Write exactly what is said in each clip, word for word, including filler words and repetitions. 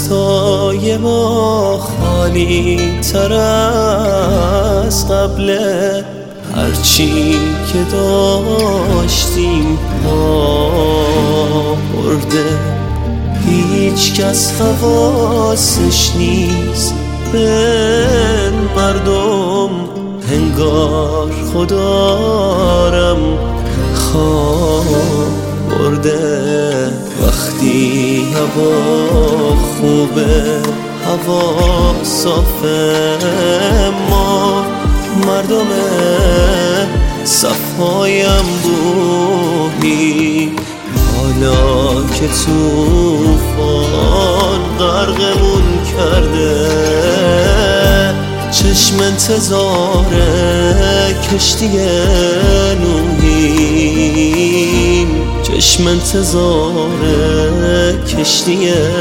دستای ما خالی تر از قبله، هرچی که داشتیم برده، هیچ کس حواسش نیست به مردم، انگار خدارم خواب برده. وقتی هوا خوبه، هوا صافه، ما مردم صفایم بودی، حالا که توفان غرقمون کرده، چشم انتظار کشتی نوحیم، چشم انتظار کشتی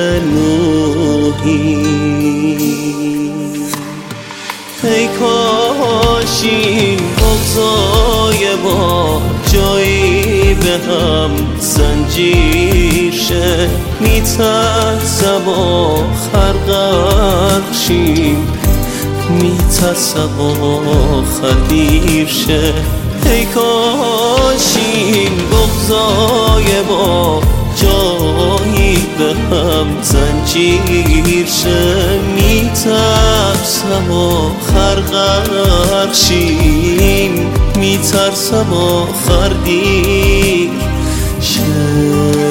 نوحیم. ای کاش این بغضای ما جایی به هم زنجیر شه، میترسم آخر غرق شیم، میترسم آخر دیر شه. ای کاش این بغضای ما جایی به هم زنجیر شه، میترسم آخر غرق شیم، میترسم آخر دیر شه.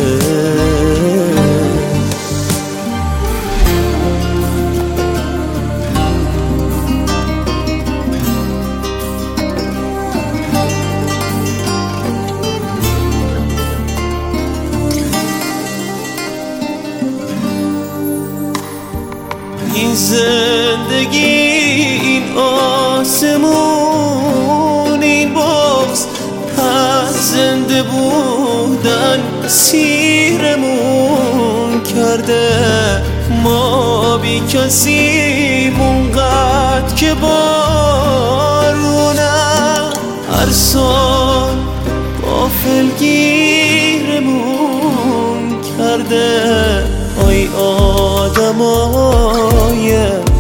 این زندگی، این آسمون، این بغض از زنده بودن سیرمون کرده. ما بی کسیم اونقدر که بارونم هر سال غافلگیرمون کرده. آی آدمای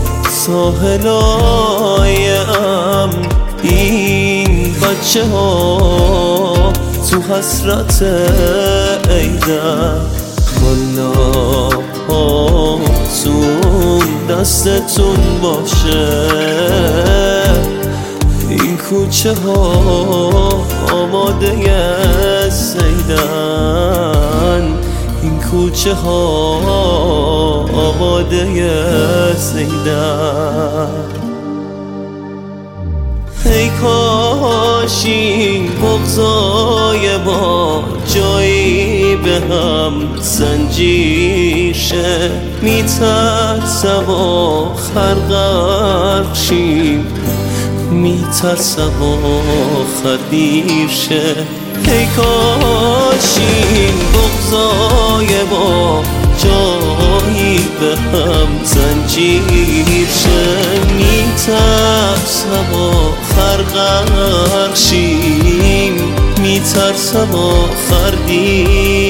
ساحلای ام، این بچه ها تو حسرت عیدن، والا هاتون دستتون باشه، این کوچه ها آماده زیدن، این کوچه ها آماده زیدن. ای کاش این بغضای ما جایی به هم زنجیر شه، میترسم آخر غرق شیم، میترسم آخر دیر شه. ای کاش این بغضای ما جایی به هم زنجیر شه، میترسم آخر غرق شیم، میترسم آخر دیر